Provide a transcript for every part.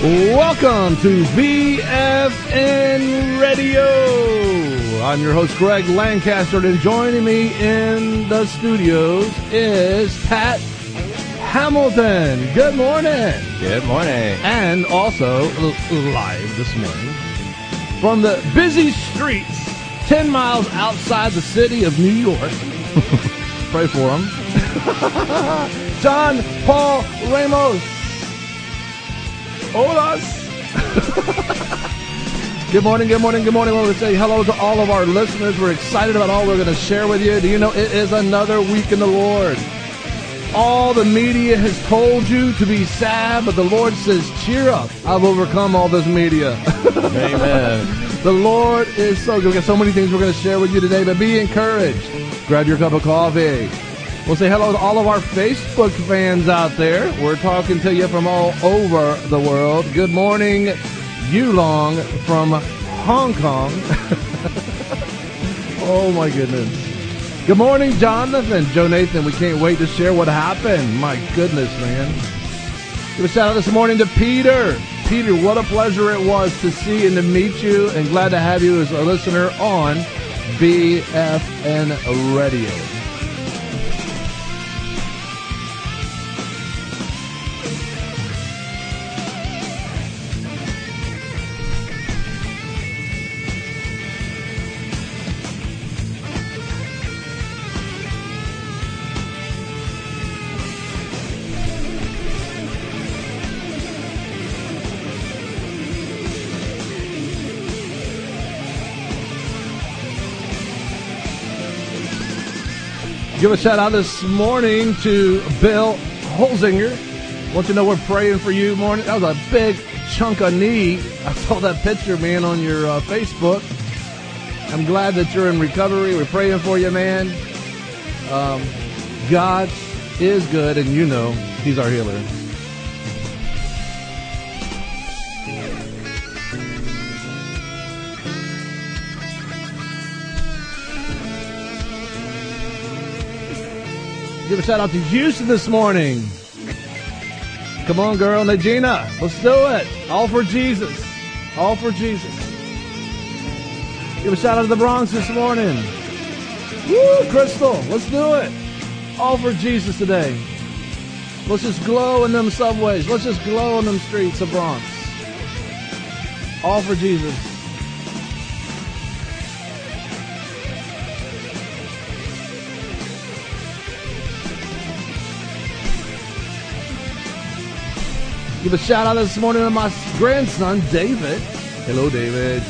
Welcome to VFN Radio. I'm your host, Greg Lancaster, and joining me in the studios is Pat Hamilton. Good morning. Good morning. And also live this morning from the busy streets 10 miles outside the city of New York. Pray for him. John Paul Ramos. Hola. Good morning, good morning, good morning. I want to say hello to all of our listeners. We're excited about all we're going to share with you. Do you know it is another week in the Lord? All the media has told you to be sad, but the Lord says, cheer up. I've overcome all this media. Amen. The Lord is so good. We've got so many things we're going to share with you today, but be encouraged. Grab your cup of coffee. We'll say hello to all of our Facebook fans out there. We're talking to you from all over the world. Good morning, Yulong from Hong Kong. Oh, my goodness. Good morning, Jonathan. Joe Nathan, we can't wait to share what happened. My goodness, man. Give a shout out this morning to Peter. Peter, what a pleasure it was to see and to meet you, and glad to have you as a listener on BFN Radio. Give a shout out this morning to Bill Holzinger. Want you to know we're praying for you morning. That was a big chunk of knee. I saw that picture, man, on your Facebook. I'm glad that you're in recovery. We're praying for you, man. God is good, and you know He's our healer. Give a shout out to Houston this morning. Come on, girl. Najina, let's do it. All for Jesus. All for Jesus. Give a shout out to the Bronx this morning. Woo, Crystal, let's do it. All for Jesus today. Let's just glow in them subways. Let's just glow in them streets of Bronx. All for Jesus. Give a shout out this morning to my grandson, David. Hello, David.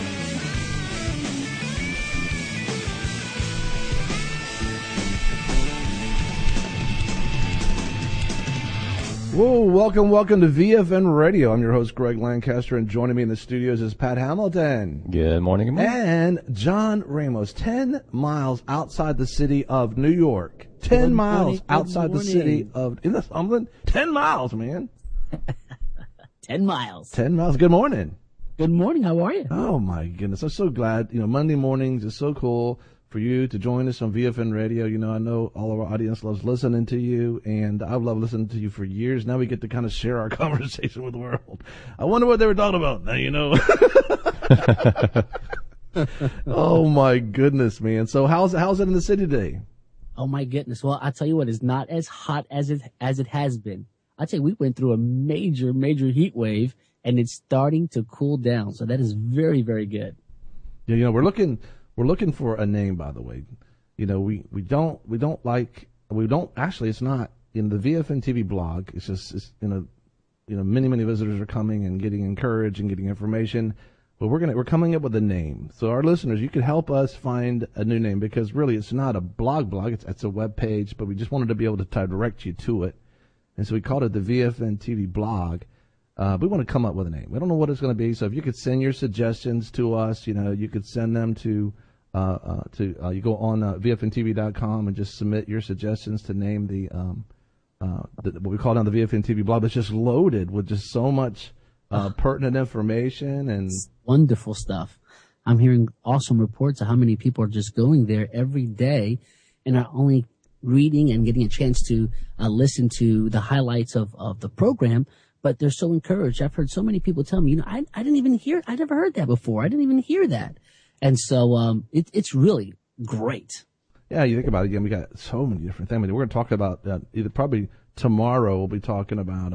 Whoa, welcome to VFN Radio. I'm your host, Greg Lancaster, and joining me in the studios is Pat Hamilton. Good morning, good morning. And John Ramos, 10 miles outside the city of New York. 10 miles outside the city of, isn't that something? 10 miles, man. 10 miles. 10 miles. Good morning. Good morning. How are you? Oh, my goodness. I'm so glad. Monday mornings is so cool for you to join us on VFN Radio. I know all of our audience loves listening to you, and I've loved listening to you for years. Now we get to kind of share our conversation with the world. I wonder what they were talking about. Now you know. Oh, my goodness, man. So how's it in the city today? Oh, my goodness. Well, I tell you what, it's not as hot as it has been. I tell you, we went through a major heat wave, and it's starting to cool down. So that is very, very good. Yeah, we're looking for a name, by the way. We don't actually, it's not in the VFN TV blog. It's just, many visitors are coming and getting encouraged and getting information. But we're coming up with a name. So our listeners, you could help us find a new name, because really it's not a blog. It's a web page, but we just wanted to be able to direct you to it. And so we called it the VFN TV blog. We want to come up with a name. We don't know what it's going to be. So if you could send your suggestions to us, you could send them to you go on VFNTV.com and just submit your suggestions to name the what we call now the VFN TV blog. It's just loaded with just so much pertinent information and wonderful stuff. I'm hearing awesome reports of how many people are just going there every day and are only reading and getting a chance to listen to the highlights of the program, but they're so encouraged. I've heard so many people tell me, I never heard that before. I didn't even hear that. And so, it's really great. Yeah, you think about it again. We got so many different things. I mean, we're going to talk about either probably tomorrow. We'll be talking about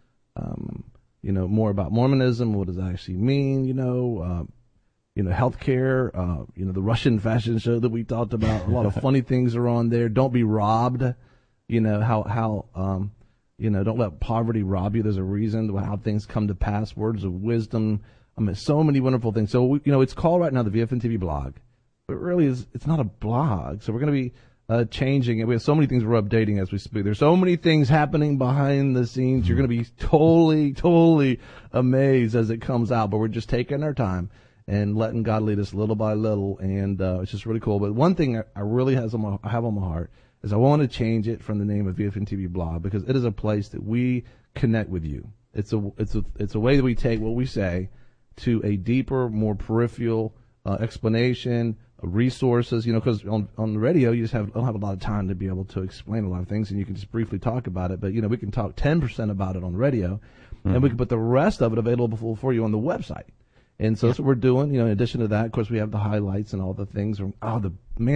more about Mormonism. What does that actually mean? Healthcare. The Russian fashion show that we talked about. A lot of funny things are on there. Don't be robbed. Don't let poverty rob you. There's a reason how things come to pass. Words of wisdom. I mean, so many wonderful things. So it's called right now the VFN TV blog. But really, it's not a blog. So we're going to be changing it. We have so many things we're updating as we speak. There's so many things happening behind the scenes. You're going to be totally amazed as it comes out. But we're just taking our time and letting God lead us little by little. And it's just really cool. But one thing I really have on my heart is I want to change it from the name of VFN TV blog, because it is a place that we connect with you. It's a way that we take what we say to a deeper, more peripheral explanation, resources, because on the radio you just don't have a lot of time to be able to explain a lot of things, and you can just briefly talk about it. But we can talk 10% about it on radio, and we can put the rest of it available for you on the website. And so that's what we're doing. In addition to that, of course, we have the highlights and all the things. The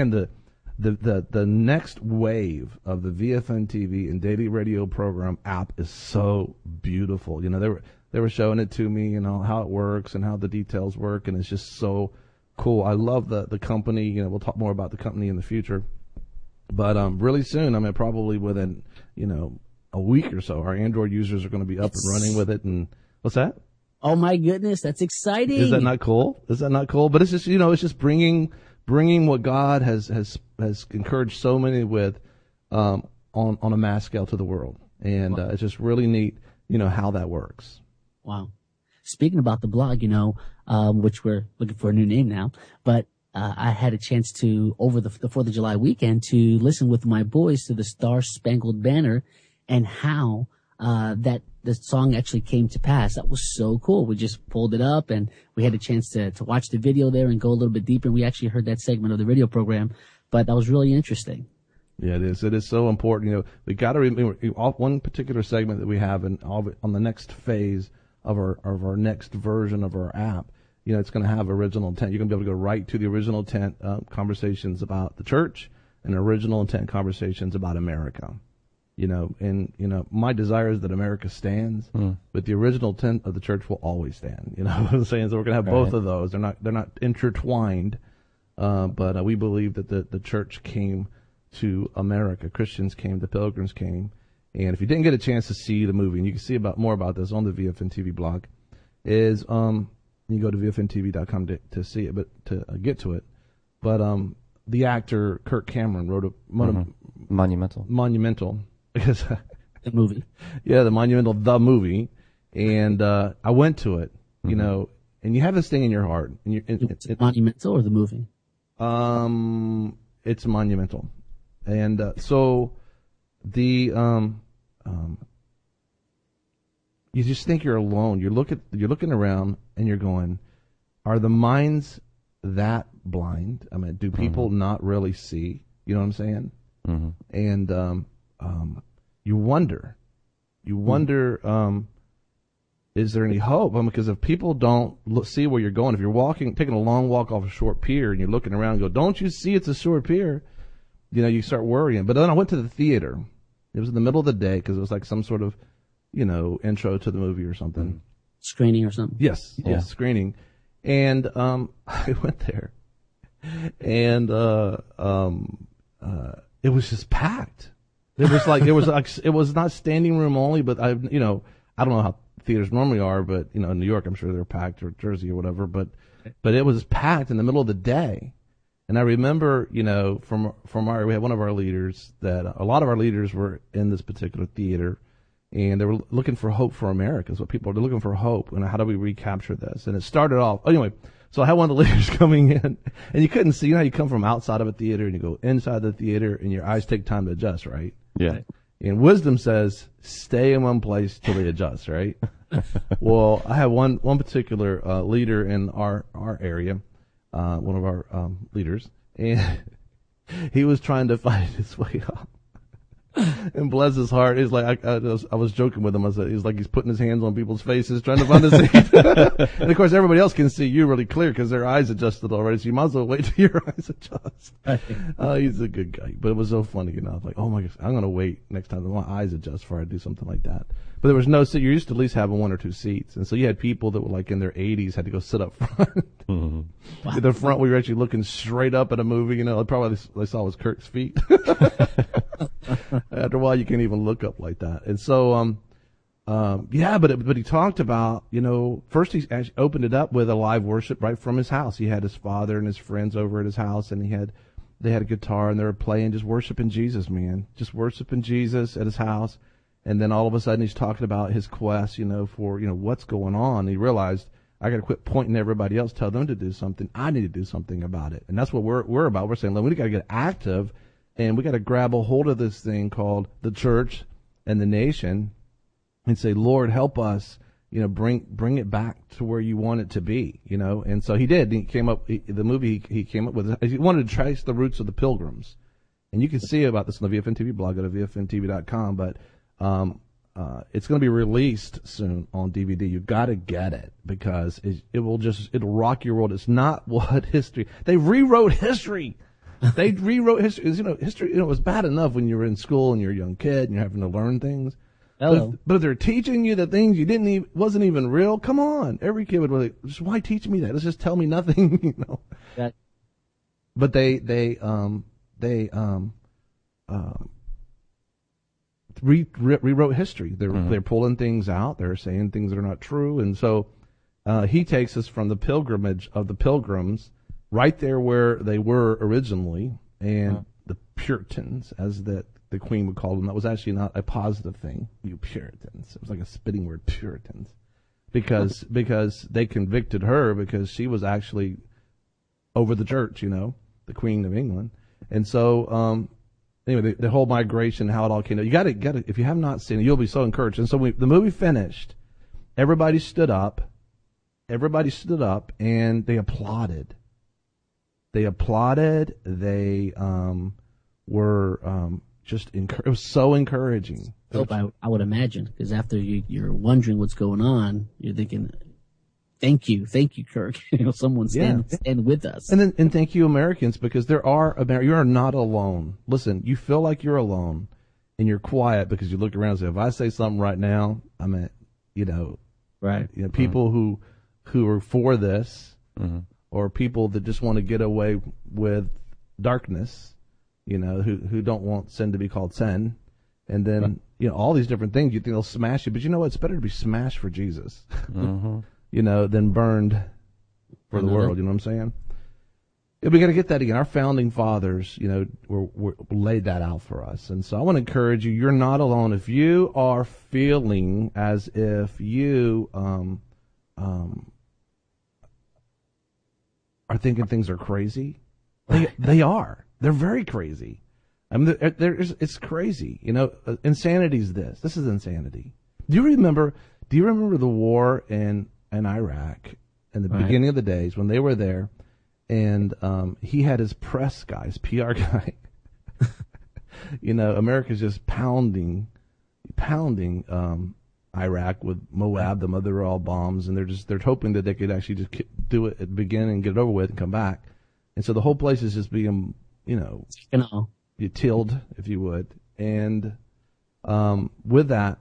next wave of the VFN TV and daily radio program app is so beautiful. They were showing it to me, how it works and how the details work, and it's just so cool. I love the company. We'll talk more about the company in the future. But really soon, probably within, a week or so, our Android users are going to be up and running with it. And what's that? Oh my goodness, that's exciting. Is that not cool? But it's just, it's just bringing what God has encouraged so many with, on a mass scale to the world. And it's just really neat, how that works. Wow. Speaking about the blog, which we're looking for a new name now, but I had a chance to, over the 4th of July weekend, to listen with my boys to the Star Spangled Banner and how that the song actually came to pass. That was so cool. We just pulled it up and we had a chance to watch the video there and go a little bit deeper. And we actually heard that segment of the radio program, but that was really interesting. Yeah, it is. It is so important. We got to remember one particular segment that we have on the next phase of our next version of our app. It's going to have original intent. You're going to be able to go right to the original intent conversations about the church and original intent conversations about America. My desire is that America stands, but the original intent of the church will always stand. What I'm saying? So we're going to have both of those. They're not intertwined, but we believe that the church came to America. Christians came, the pilgrims came. And if you didn't get a chance to see the movie, and you can see more about this on the VFN TV blog, is you go to VFNTV.com to see it, but to get to it. But the actor Kirk Cameron wrote Monumental. Because the movie. Yeah, the movie. And I went to it, and you have this thing in your heart. And it's Monumental or the movie? It's Monumental. And so the you just think you're alone. You're looking around and you're going, are the minds that blind? Do people not really see? You know what I'm saying? Mm-hmm. And you wonder, is there any hope? Because if people don't see where you're going, if you're taking a long walk off a short pier and you're looking around and go, don't you see it's a short pier? You start worrying. But then I went to the theater. It was in the middle of the day because it was like some sort of, intro to the movie or something. Screening or something. Yes, screening. And I went there, and it was just packed. It was not standing room only, but I don't know how theaters normally are, but in New York I'm sure they're packed, or Jersey or whatever, but it was packed in the middle of the day. And I remember, we had one of our leaders that a lot of our leaders were in this particular theater, and they were looking for hope for America. Is what people are looking for, hope, and how do we recapture this? And it started off anyway. So I had one of the leaders coming in, and you couldn't see. How you come from outside of a theater and you go inside the theater, and your eyes take time to adjust, right? Yeah. And wisdom says, stay in one place till they adjust, right? Well, I had one particular leader in our area, one of our leaders, and he was trying to find his way up. And bless his heart, he's like, I was joking with him. I said, he's like, he's putting his hands on people's faces, trying to find a seat. And of course, everybody else can see you really clear because their eyes adjusted already. So you might as well wait till your eyes adjust. He's a good guy, but it was so funny, you know. I was like, oh my gosh, I'm going to wait next time my eyes adjust before I do something like that. But there was no seat. You used to at least have one or two seats. And so you had people that were like in their 80s had to go sit up front. Wow. At the front, we were actually looking straight up at a movie, you know. Probably they saw was Kirk's feet. After a while, you can't even look up like that. And so, but he talked about, you know, first he actually opened it up with a live worship right from his house. He had his father and his friends over at his house, and they had a guitar, and they were playing, just worshiping Jesus, man. Just worshiping Jesus at his house. And then all of a sudden he's talking about his quest, you know, for, you know, what's going on. He realized, I got to quit pointing to everybody else, tell them to do something. I need to do something about it. And that's what we're about. We're saying, look, we got to get active, and we got to grab a hold of this thing called the church and the nation and say, Lord, help us, you know, bring it back to where you want it to be, you know. And so he did. He came up, he came up with, he wanted to trace the roots of the Pilgrims. And you can see about this on the VFN TV blog, go to VFNTV.com, but it's going to be released soon on DVD. You've got to get it because it'll rock your world. It's not what history. They rewrote history. They rewrote history. You know, history. You know, it was bad enough when you were in school and you're a young kid and you're having to learn things. But if they're teaching you the things you wasn't even real. Come on, every kid would be like, just why teach me that? Let's just tell me nothing. You know. Yeah. But they rewrote history. They're pulling things out. They're saying things that are not true. And so he takes us from the pilgrimage of the Pilgrims right there where they were originally, and the Puritans, as the Queen would call them. That was actually not a positive thing. You Puritans. It was like a spitting word, Puritans, because they convicted her because she was actually over the church, you know, the Queen of England. And so anyway, the whole migration, how it all came out. You got to, if you have not seen it, you'll be so encouraged. And so the movie finished. Everybody stood up, and they applauded. They were just it was so encouraging. I would imagine, because after you're wondering what's going on, you're thinking, thank you, Kirk. You know, someone stand with us. And thank you, Americans, because you are not alone. Listen, you feel like you're alone, and you're quiet because you look around and say, if I say something right now, I'm at, you know, right. You know, people who are for this, or people that just want to get away with darkness, you know, who don't want sin to be called sin, and then you know all these different things. You think they'll smash you, but you know what? It's better to be smashed for Jesus. You know, than burned for the world. You know what I'm saying? Yeah, we got to get that again. Our founding fathers, you know, were laid that out for us. And so I want to encourage you. You're not alone. If you are feeling as if you are thinking things are crazy, they are. They're very crazy. I mean, it's crazy. You know, insanity's this. This is insanity. Do you remember the war in Iraq in the beginning of the days when they were there, and he had his press guy, his PR guy. You know, America's just pounding Iraq with Moab, the mother of all bombs, and they're hoping that they could actually just do it at the beginning and get it over with and come back. And so the whole place is just being, you know, you tilled, if you would, and with that,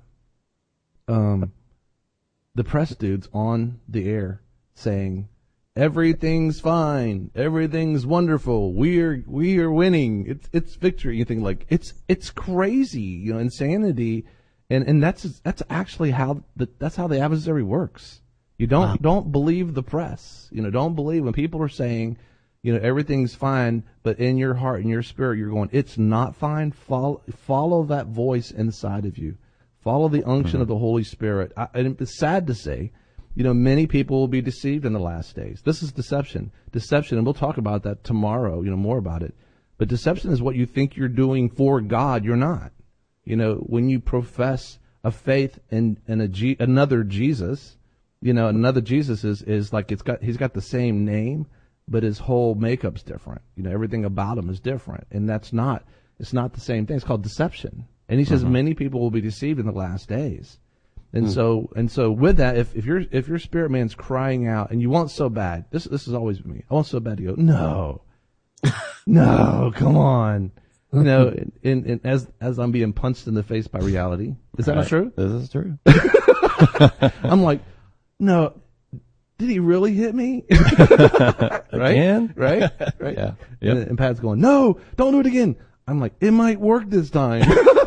the press dude's on the air saying, everything's fine, everything's wonderful, we are winning, it's victory. You think like it's crazy, you know, insanity, and that's actually how that's how the adversary works. You don't believe the press, you know, don't believe when people are saying, you know, everything's fine, but in your heart and your spirit you're going, it's not fine. Follow that voice inside of you. Follow the unction of the Holy Spirit. And it's sad to say, you know, many people will be deceived in the last days. This is deception. Deception, and we'll talk about that tomorrow, you know, more about it. But deception is what you think you're doing for God. You're not. You know, when you profess a faith in another Jesus, you know, another Jesus is like he's got the same name, but his whole makeup's different. You know, everything about him is different. And it's not the same thing. It's called deception. And he says many people will be deceived in the last days. And so with that, if your spirit man's crying out and you want so bad, this is always me. I want so bad to go, no, come on. And as I'm being punched in the face by reality. Is that not true? This is true. I'm like, no, did he really hit me? Right? Again? Right? Yeah. And Pat's going, no, don't do it again. I'm like, it might work this time.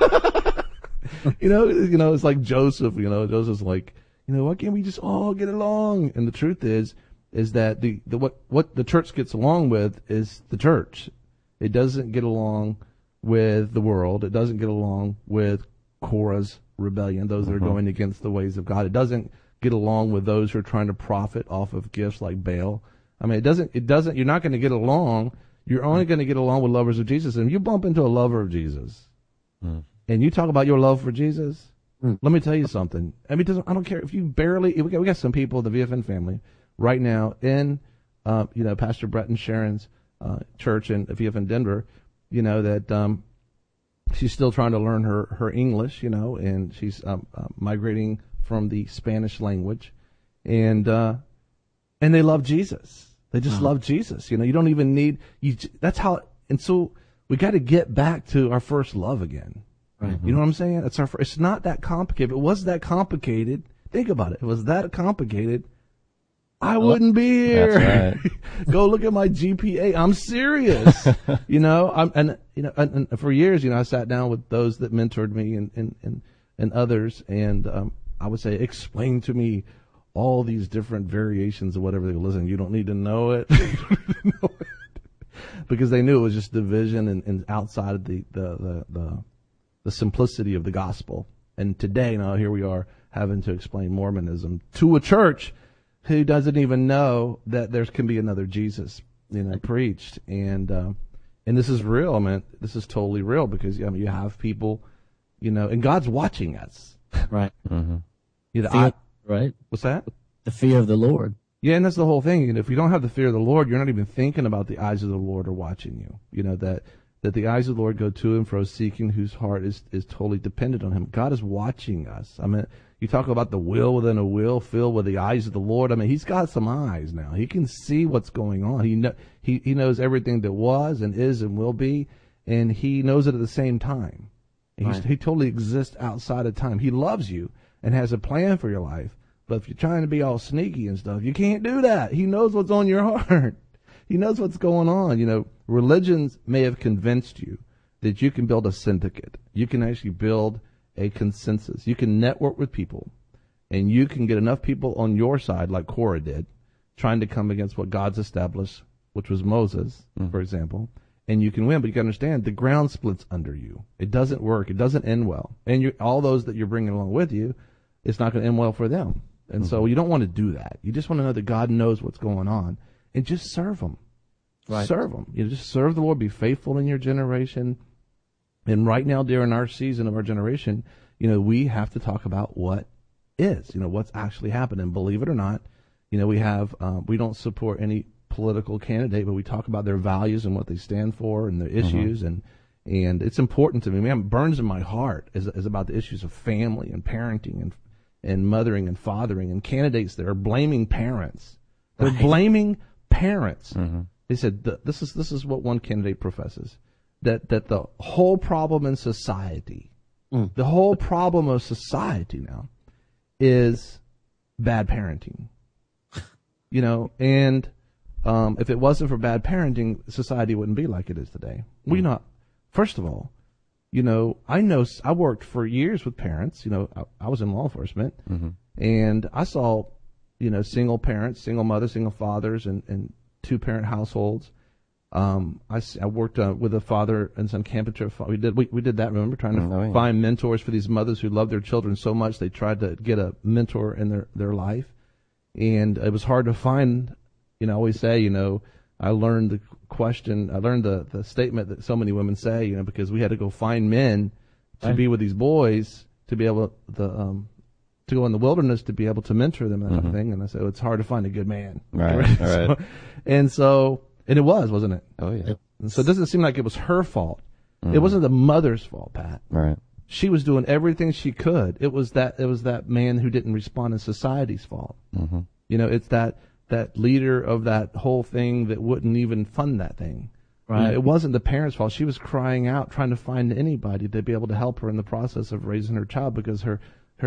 It's like Joseph, Joseph's like, why can't we just all get along? And the truth is that what the church gets along with is the church. It doesn't get along with the world. It doesn't get along with Korah's rebellion, those that are going against the ways of God. It doesn't get along with those who are trying to profit off of gifts like Baal. I mean, you're not going to get along. You're only going to get along with lovers of Jesus. And if you bump into a lover of Jesus and you talk about your love for Jesus, let me tell you something. I mean, I don't care if you barely, we got some people in the VFN family right now in, Pastor Brett and Sharon's church in VFN Denver, that she's still trying to learn her English, and she's migrating from the Spanish language, and they love Jesus. They just love Jesus. You don't even need that's how. And so we got to get back to our first love again. Right. You know what I'm saying? It's not that complicated. If it was that complicated, think about it. If it was that complicated, I wouldn't be here. That's right. Go look at my GPA. I'm serious. And for years, I sat down with those that mentored me and others, and I would say, explain to me all these different variations of whatever they were listening. You don't need to know it. Because they knew it was just division and outside of the simplicity of the gospel. And today, now here we are having to explain Mormonism to a church who doesn't even know that there can be another Jesus, preached. And this is real. I mean, this is totally real because, you have people, and God's watching us. Right. Mm-hmm. Right. What's that? The fear of the Lord. Yeah, and that's the whole thing. And if you don't have the fear of the Lord, you're not even thinking about the eyes of the Lord are watching you. That the eyes of the Lord go to and fro, seeking whose heart is totally dependent on Him. God is watching us. I mean, you talk about the will within a will filled with the eyes of the Lord. I mean, He's got some eyes now. He can see what's going on. He knows everything that was and is and will be, and He knows it at the same time. Right. He totally exists outside of time. He loves you and has a plan for your life. But if you're trying to be all sneaky and stuff, you can't do that. He knows what's on your heart. He knows what's going on. Religions may have convinced you that you can build a syndicate. You can actually build a consensus. You can network with people, and you can get enough people on your side, like Korah did, trying to come against what God's established, which was Moses, for example, and you can win. But you can understand the ground splits under you. It doesn't work. It doesn't end well. And all those that you're bringing along with you, it's not going to end well for them. And so you don't want to do that. You just want to know that God knows what's going on, and just serve Him. Right. Serve Him. Just serve the Lord. Be faithful in your generation. And right now, during our season of our generation, we have to talk about what is, what's actually happened. And believe it or not, we don't support any political candidate, but we talk about their values and what they stand for and their issues. And it's important to me. Man, it burns in my heart is about the issues of family and parenting and mothering and fathering, and candidates that are blaming parents. They're blaming parents. Mm-hmm. They said this is what one candidate professes, that the whole problem in society, the whole problem of society now is bad parenting. And if it wasn't for bad parenting, society wouldn't be like it is today. First of all, I worked for years with parents. I was in law enforcement, and I saw, single parents, single mothers, single fathers, and two-parent households. I worked with a father and son camp trip. We did that. Remember, trying to find mentors for these mothers who loved their children so much they tried to get a mentor in their life, and it was hard to find. I always say, I learned the statement that so many women say, because we had to go find men to be with these boys to be able to go in the wilderness to be able to mentor them and that kind of thing. And I said, it's hard to find a good man. Right. All right. And it wasn't it? Oh yeah. And so it doesn't seem like it was her fault. It wasn't the mother's fault, Pat. Right. She was doing everything she could. It was that man who didn't respond in society's fault. Mm-hmm. You know, it's that leader of that whole thing that wouldn't even fund that thing. Right. You know, it wasn't the parents' fault. She was crying out, trying to find anybody to be able to help her in the process of raising her child because her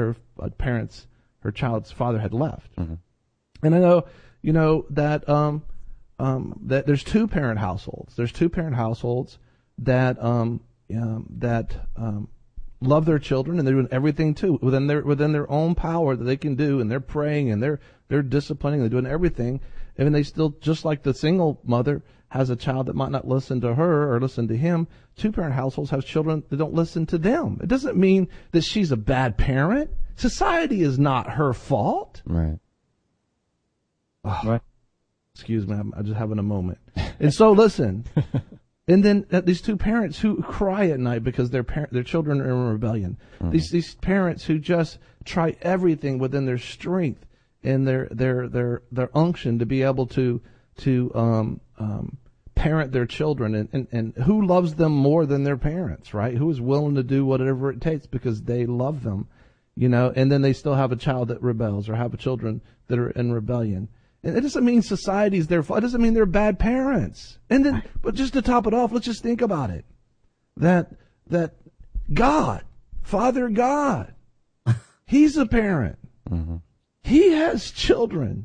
child's father had left. Mm-hmm. And I know, you know, that that there's two parent households. There's two parent households that love their children, and they're doing everything too within their own power that they can do, and they're praying and they're disciplining, they're doing everything, and they still, just like the single mother has a child that might not listen to her or listen to him. Two parent households have children that don't listen to them. It doesn't mean that she's a bad parent. Society is not her fault. Right. Oh, Right. excuse me, I'm just having a moment. And so listen. And then these two parents who cry at night because their children are in rebellion. Mm-hmm. These parents who just try everything within their strength and their unction to be able to parent their children, and who loves them more than their parents, right? Who is willing to do whatever it takes because they love them, you know? And then they still have a child that rebels, or have children that are in rebellion. And it doesn't mean society's their fault. It doesn't mean they're bad parents. And then, but just to top it off, let's just think about it. That God, Father God, He's a parent. Mm-hmm. He has children.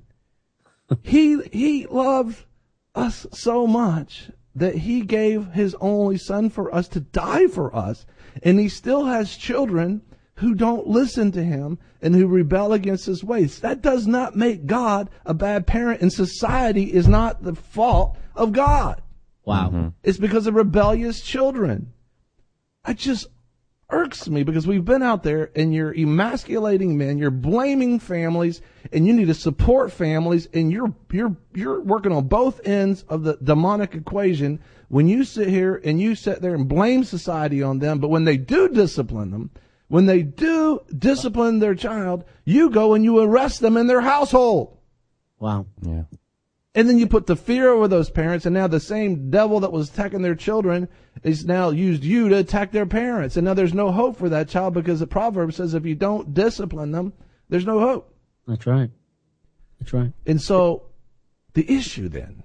He loved us so much that He gave His only Son for us to die for us. And He still has children who don't listen to Him and who rebel against His ways. That does not make God a bad parent, and society is not the fault of God. Wow. Mm-hmm. It's because of rebellious children. It just irks me, because we've been out there and you're emasculating men, you're blaming families, and you need to support families, and you're working on both ends of the demonic equation when you sit here and you sit there and blame society on them. But when they do discipline them, when they do discipline their child, you go and you arrest them in their household. Wow. Yeah. And then you put the fear over those parents, and now the same devil that was attacking their children is now used you to attack their parents. And now there's no hope for that child, because the proverb says if you don't discipline them, there's no hope. That's right. That's right. And so the issue then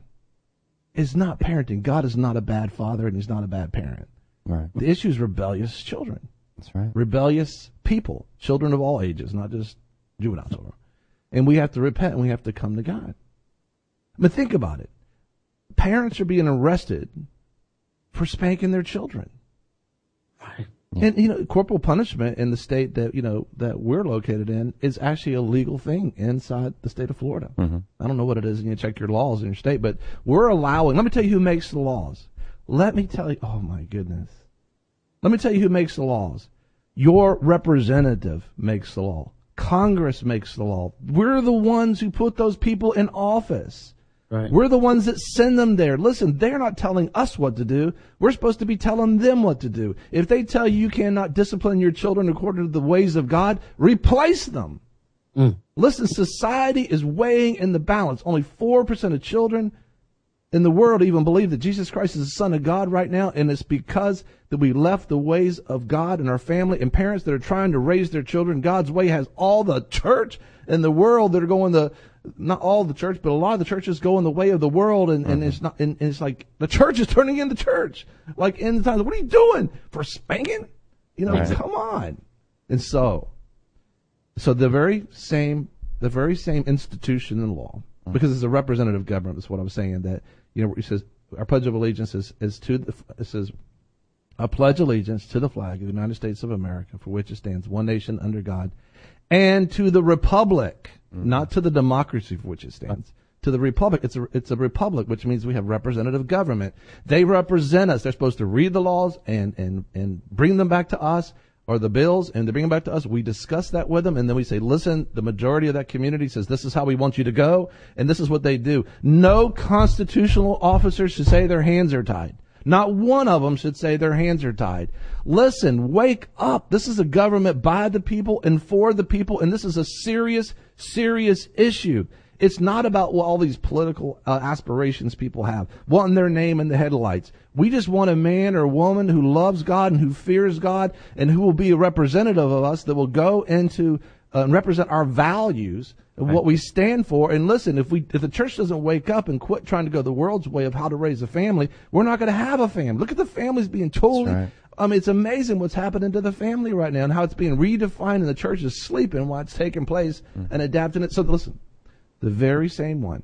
is not parenting. God is not a bad father, and He's not a bad parent. Right. The issue is rebellious children. That's right. Rebellious people, children of all ages, not just juvenile children. And we have to repent, and we have to come to God. But think about it. Parents are being arrested for spanking their children. Right. Yeah. And, you know, corporal punishment in the state that, you know, that we're located in is actually a legal thing inside the state of Florida. Mm-hmm. I don't know what it is, and you check your laws in your state, but we're allowing, let me tell you who makes the laws. Let me tell you, oh my goodness. Let me tell you who makes the laws. Your representative makes the law. Congress makes the law. We're the ones who put those people in office. Right. We're the ones that send them there. Listen, they're not telling us what to do. We're supposed to be telling them what to do. If they tell you you cannot discipline your children according to the ways of God, replace them. Listen, society is weighing in the balance. Only 4% of children in the world even believe that Jesus Christ is the Son of God right now, and it's because that we left the ways of God in our family, and parents that are trying to raise their children God's way has all the church in the world that are going not all the church, but a lot of the churches go in the way of the world, and it's not, and it's like the church is turning into church. Like in the times, what are you doing for spanking? You know, Right. come on. And so the very same institution in law, because it's a representative government, is what I'm saying, that, you know, it says our Pledge of Allegiance it says, I pledge allegiance to the flag of the United States of America, for which it stands, one nation under God, and to the republic, not to the democracy for which it stands, to the republic. It's a republic, which means we have representative government. They represent us. They're supposed to read the laws and bring them back to us, or the bills, and they bring them back to us. We discuss that with them, and then we say, listen, the majority of that community says this is how we want you to go, and this is what they do. No constitutional officer should say their hands are tied. Not one of them should say their hands are tied. Listen, wake up. This is a government by the people and for the people, and this is a serious, serious issue. It's not about all these political aspirations people have, wanting their name in the headlights. We just want a man or woman who loves God and who fears God and who will be a representative of us that will go into and represent our values and what we stand for. And listen, if the church doesn't wake up and quit trying to go the world's way of how to raise a family, we're not going to have a family. Look at the families being totally. Right. I mean, it's amazing what's happening to the family right now and how it's being redefined, and the church is sleeping while it's taking place and adapting it. So listen, the very same one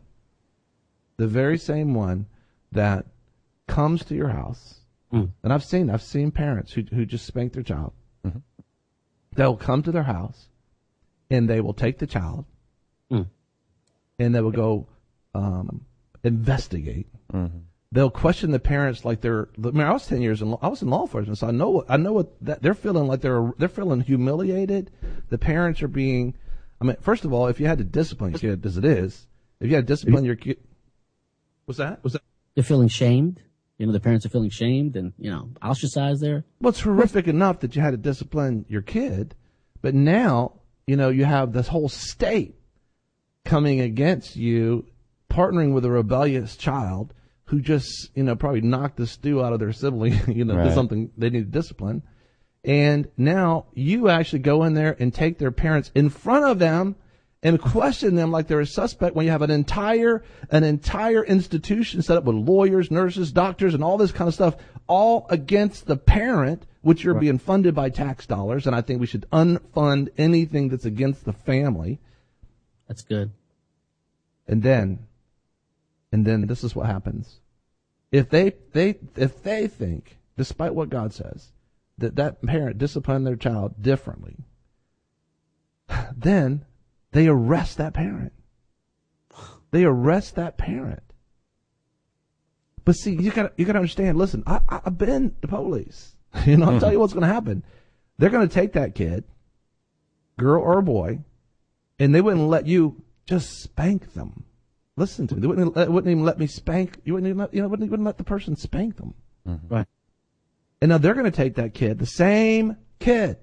that comes to your house, and I've seen parents who just spank their child. Mm-hmm. They'll come to their house and they will take the child and they will go investigate. Mm-hmm. They'll question the parents like they're. I mean, I was 10 years I was in law enforcement, so I know what that they're feeling like. They're feeling humiliated. The parents are being. I mean, first of all, if you had to discipline your kid as it is, if you had to discipline your kid, what's that? They're feeling shamed. The parents are feeling shamed and ostracized there. Well, it's horrific enough that you had to discipline your kid, but now you have this whole state coming against you, partnering with a rebellious child who just, probably knocked the stew out of their sibling, Right. something they need to discipline. And now you actually go in there and take their parents in front of them and question them like they're a suspect when you have an entire institution set up with lawyers, nurses, doctors, and all this kind of stuff, all against the parent, which you're being funded by tax dollars. And I think we should unfund anything that's against the family. That's good. And then this is what happens. If they think, despite what God says, that parent disciplined their child differently, then they arrest that parent. They arrest that parent. But see, you gotta understand. Listen, I've been the police. I'll tell you what's going to happen. They're going to take that kid, girl or boy, and they wouldn't let you just spank them. Listen to me. They wouldn't even let me spank. You wouldn't even let the person spank them. Mm-hmm. Right. And now they're going to take that kid, the same kid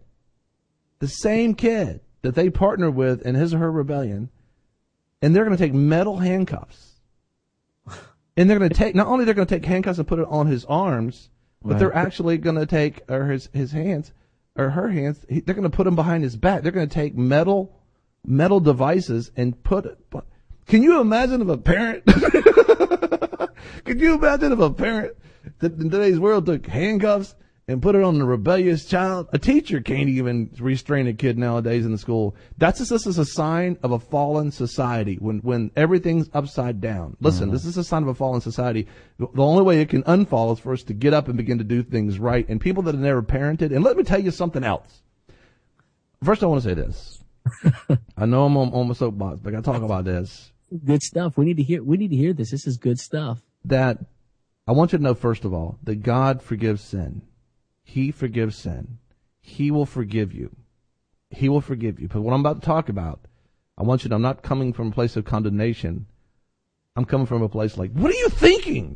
that they partnered with in his or her rebellion, and they're going to take metal handcuffs. And they're going to take, not only they're going to take handcuffs and put it on his arms, but they're actually going to take his hands or her hands. They're going to put them behind his back. They're going to take metal devices and put it. Can you imagine if a parent? Could you imagine if a parent that in today's world took handcuffs and put it on a rebellious child? A teacher can't even restrain a kid nowadays in the school. This is a sign of a fallen society when everything's upside down. Listen, this is a sign of a fallen society. The only way it can unfall is for us to get up and begin to do things right. And people that have never parented, and let me tell you something else. First, I want to say this. I know I'm on my soapbox, but I got to talk about this. Good stuff. We need to hear this. This is good stuff. That I want you to know, first of all, that God forgives sin. He forgives sin. He will forgive you. He will forgive you. But what I'm about to talk about, I want you to know, I'm not coming from a place of condemnation. I'm coming from a place like, what are you thinking?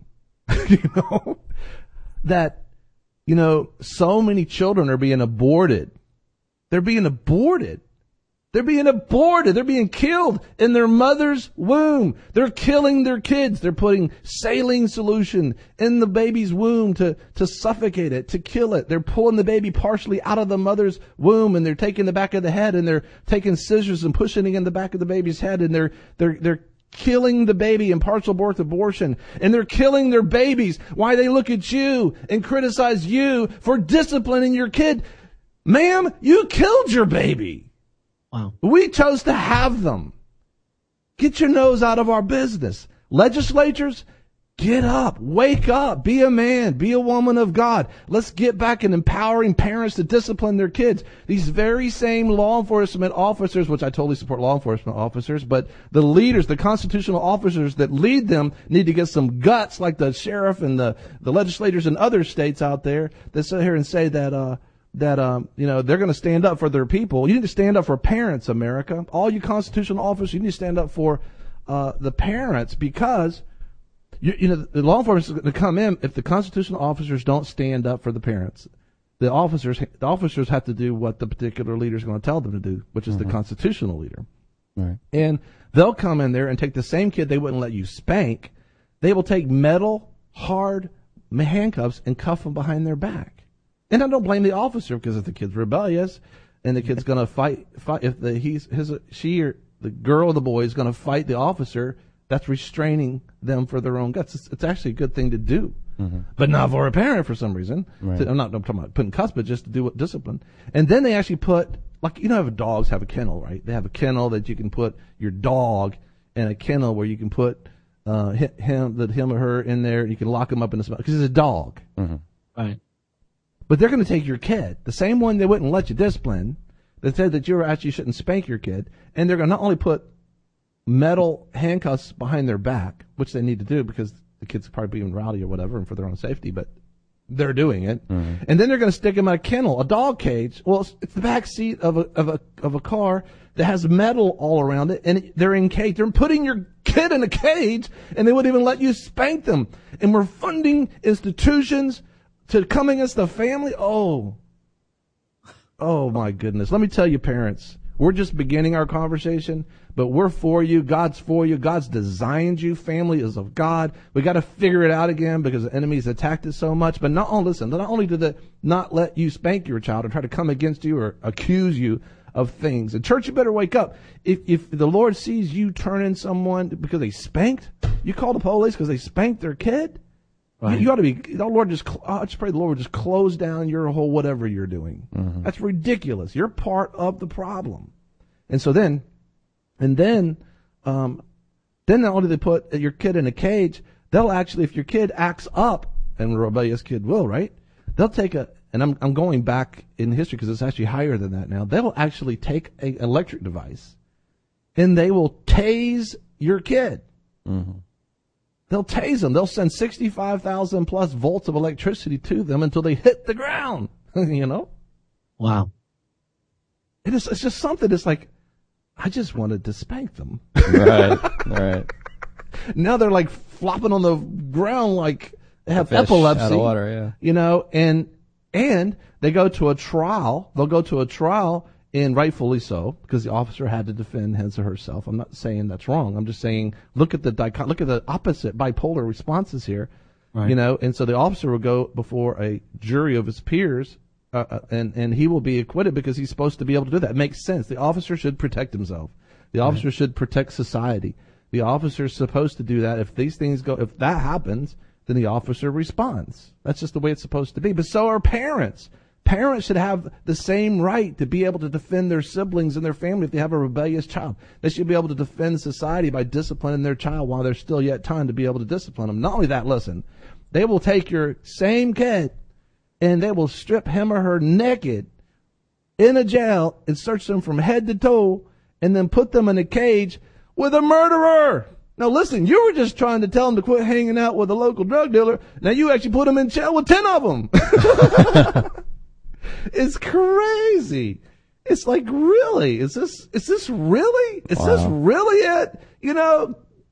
So many children are being aborted. They're being aborted. They're being aborted. They're being killed in their mother's womb. They're killing their kids. They're putting saline solution in the baby's womb to suffocate it, to kill it. They're pulling the baby partially out of the mother's womb, and they're taking the back of the head, and they're taking scissors and pushing it in the back of the baby's head, and they're killing the baby in partial birth abortion, and they're killing their babies. Why they look at you and criticize you for disciplining your kid. Ma'am, you killed your baby. Wow. We chose to have them. Get your nose out of our business. Legislatures, get up, wake up, be a man, be a woman of God. Let's get back in empowering parents to discipline their kids. These very same law enforcement officers, which I totally support law enforcement officers, but the leaders, the constitutional officers that lead them need to get some guts, like the sheriff and the legislators in other states out there that sit here and say that they're going to stand up for their people. You need to stand up for parents, America. All you constitutional officers, you need to stand up for the parents, because the law enforcement is going to come in if the constitutional officers don't stand up for the parents. The officers have to do what the particular leader is going to tell them to do, which is the constitutional leader. Right. And they'll come in there and take the same kid they wouldn't let you spank. They will take metal, hard handcuffs and cuff them behind their back. And I don't blame the officer, because if the kid's rebellious and the kid's going to fight, if she or the girl or the boy is going to fight the officer, that's restraining them for their own guts. It's actually a good thing to do. Mm-hmm. But not for a parent for some reason. Right. I'm not talking about putting cuffs, but just to do what discipline. And then they actually put, like, you know how dogs have a kennel, right? They have a kennel that you can put your dog in, a kennel where you can put him or her in there, and you can lock him up in the smell, because it's a dog. Mm-hmm. Right. But they're going to take your kid, the same one they wouldn't let you discipline, that said that you actually shouldn't spank your kid, and they're going to not only put metal handcuffs behind their back, which they need to do because the kid's probably being rowdy or whatever, and for their own safety, but they're doing it. Mm-hmm. And then they're going to stick him in a kennel, a dog cage. Well, it's the back seat of a car that has metal all around it, and they're in cage. They're putting your kid in a cage, and they wouldn't even let you spank them. And we're funding institutions to come against the family. Oh my goodness. Let me tell you, parents, we're just beginning our conversation, but we're for you. God's for you. God's designed you. Family is of God. We got to figure it out again because the enemy's attacked it so much. But not only did they not let you spank your child or try to come against you or accuse you of things. And church, you better wake up. If the Lord sees you turning someone because they spanked, you call the police because they spanked their kid. Right. You ought to be, the Lord I just pray the Lord would just close down your whole whatever you're doing. Mm-hmm. That's ridiculous. You're part of the problem. And so then not only do they put your kid in a cage, they'll actually, if your kid acts up, and a rebellious kid will, right? They'll take and I'm going back in history because it's actually higher than that now. They'll actually take an electric device and they will tase your kid. Mm-hmm. They'll tase them. They'll send 65,000 plus volts of electricity to them until they hit the ground. You know? Wow. It's just something that's like, I just wanted to spank them. Right. Now they're like flopping on the ground like they have epilepsy. Out of water, yeah. You know, and they go to a trial. They'll go to a trial, and rightfully so, because the officer had to defend his or herself. I'm not saying that's wrong. I'm just saying look at the opposite bipolar responses here. Right. You know, and so the officer will go before a jury of his peers. And he will be acquitted because he's supposed to be able to do that. It makes sense. The officer should protect himself. The officer should protect society. The officer is supposed to do that. If that happens, then the officer responds. That's just the way it's supposed to be. But so are parents. Parents should have the same right to be able to defend their siblings and their family if they have a rebellious child. They should be able to defend society by disciplining their child while there's still yet time to be able to discipline them. Not only that, listen, they will take your same kid and they will strip him or her naked in a jail and search them from head to toe and then put them in a cage with a murderer. Now listen, you were just trying to tell them to quit hanging out with a local drug dealer. Now you actually put them in jail with 10 of them. It's crazy. It's like, really? Is this really? Is this really it? You know?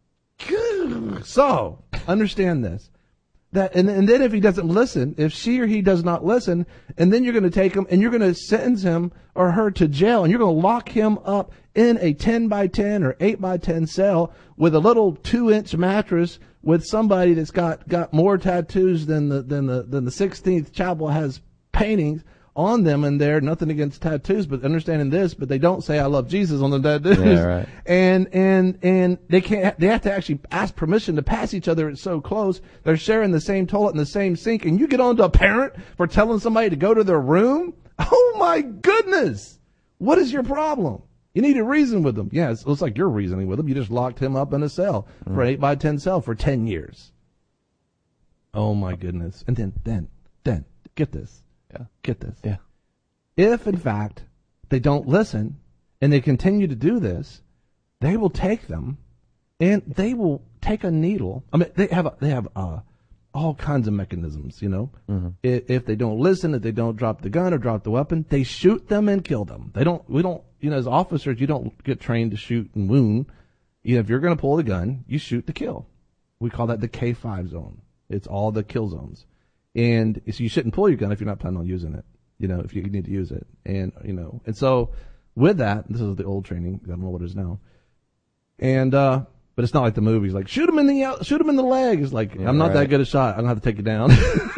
So, understand this. And then if he doesn't listen, if she or he does not listen, and then you're going to take him and you're going to sentence him or her to jail, and you're going to lock him up in a 10 by 10 or 8 by 10 cell with a little 2-inch mattress with somebody that's got more tattoos than the 16th chapel has paintings on them in there. Nothing against tattoos, but understanding this, but they don't say I love Jesus on the tattoos. Yeah, right. And they have to actually ask permission to pass each other. It's so close. They're sharing the same toilet and the same sink, and you get on to a parent for telling somebody to go to their room? Oh my goodness. What is your problem? You need to reason with them. Yeah, it looks like you're reasoning with them. You just locked him up in a cell for an 8 by 10 cell for 10 years. Oh my goodness. And then get this. Yeah. Get this. Yeah. If in fact they don't listen and they continue to do this, they will take them and they will take a needle. I mean, they have all kinds of mechanisms, you know. Mm-hmm. If they don't listen, if they don't drop the gun or drop the weapon, they shoot them and kill them. We don't, you know, as officers, you don't get trained to shoot and wound. You know, if you're going to pull the gun, you shoot to kill. We call that the K5 zone. It's all the kill zones. And so you shouldn't pull your gun if you're not planning on using it, you know, if you need to use it. And, you know, and so with that, this is the old training. I don't know what it is now. And, but it's not like the movies, like shoot him in the leg. It's like, I'm not that good a shot. I don't have to take it down.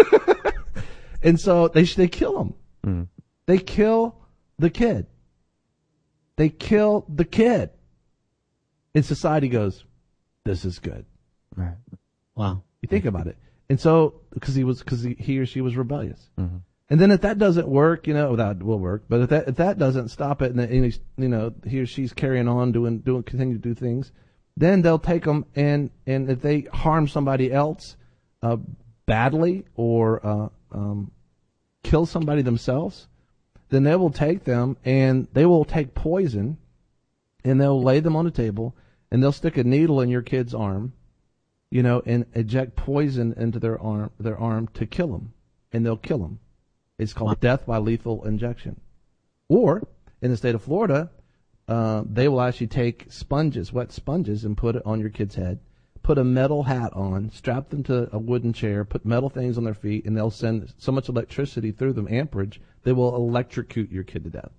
And so they kill him. Mm. They kill the kid. They kill the kid. And society goes, this is good. Right. Wow. You think about it. And so, because he or she was rebellious. Mm-hmm. And then if that doesn't work, that will work. But if that doesn't stop it, and he's, he or she's carrying on continue to do things, then they'll take them and if they harm somebody else, badly or, kill somebody themselves, then they will take them and they will take poison and they'll lay them on a table and they'll stick a needle in your kid's arm, and eject poison into their arm to kill them, and they'll kill them. It's called death by lethal injection. Or in the state of Florida, they will actually take wet sponges, and put it on your kid's head, put a metal hat on, strap them to a wooden chair, put metal things on their feet, and they'll send so much electricity through them, amperage, they will electrocute your kid to death.